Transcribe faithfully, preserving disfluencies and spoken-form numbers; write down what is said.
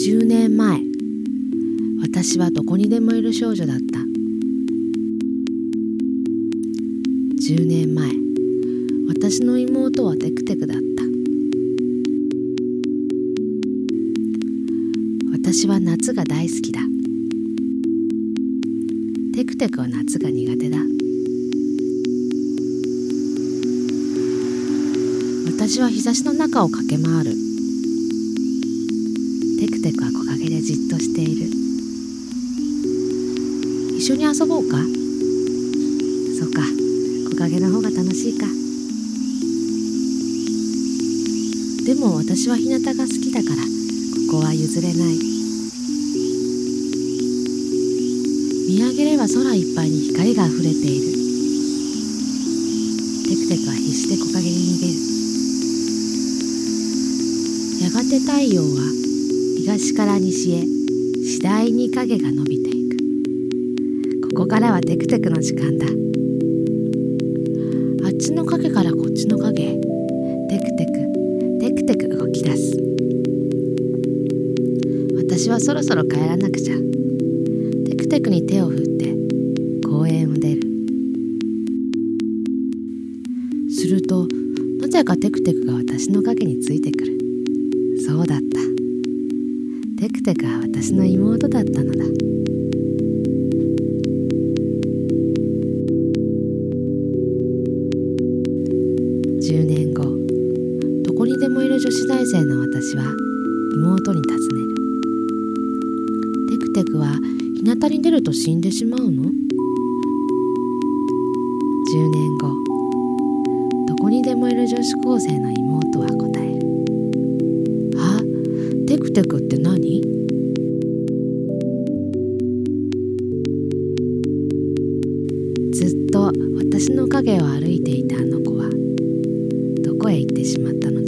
じゅうねんまえ、私はどこにでもいる少女だった。じゅうねんまえ、私の妹はテクテクだった。私は夏が大好きだ。テクテクは夏が苦手だ。私は日差しの中を駆け回る。テクテクは木陰でじっとしている。一緒に遊ぼうか？そうか、木陰の方が楽しいか。でも私は日向が好きだから、ここは譲れない。見上げれば空いっぱいに光があふれている。テクテクは必死で木陰に逃げる。やがて太陽は東から西へ次第に影が伸びていく。ここからはテクテクの時間だ。あっちの影からこっちの影へ、テクテクテクテク動き出す。私はそろそろ帰らなくちゃ。テクテクに手を振って公園を出る。するとなぜかテクテクが私の影についてくる。そうだった。テクテクは私の妹だったのだ。じゅうねんご、どこにでもいる女子大生の私は妹に尋ねる。テクテクは日向に出ると死んでしまうの？じゅうねんご、どこにでもいる女子高生の妹は答える。あ、テクテクって何？ずっと私の影を歩いていたあの子はどこへ行ってしまったの